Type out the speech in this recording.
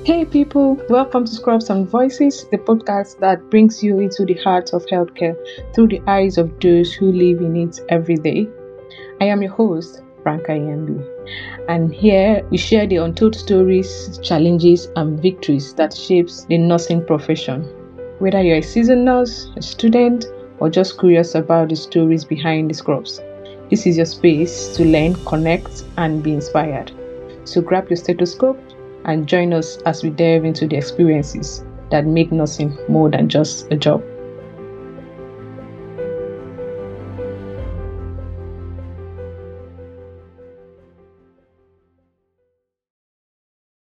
Hey people, welcome to Scrubs and Voices, the podcast that brings you into the heart of healthcare through the eyes of those who live in it every day. I am your host, Franca Yembi, and here we share the untold stories, challenges, and victories that shapes the nursing profession. Whether you're a seasoned nurse, a student, or just curious about the stories behind the scrubs, this is your space to learn, connect, and be inspired. So grab your stethoscope and join us as we delve into the experiences that make nursing more than just a job.